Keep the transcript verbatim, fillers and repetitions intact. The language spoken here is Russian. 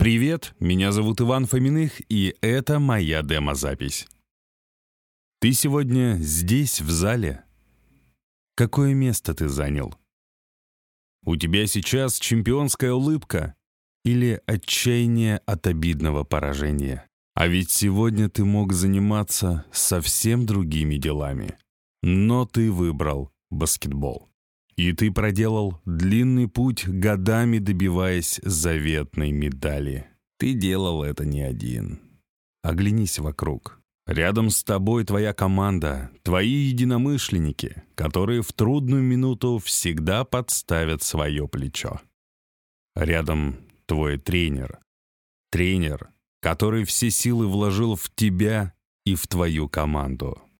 Привет, меня зовут Иван Фоминых, и это моя демо-запись. Ты сегодня здесь, в зале? Какое место ты занял? У тебя сейчас чемпионская улыбка или отчаяние от обидного поражения? А ведь сегодня ты мог заниматься совсем другими делами. Но ты выбрал баскетбол. И ты проделал длинный путь, годами добиваясь заветной медали. Ты делал это не один. Оглянись вокруг. Рядом с тобой твоя команда, твои единомышленники, которые в трудную минуту всегда подставят свое плечо. Рядом твой тренер. Тренер, который все силы вложил в тебя и в твою команду.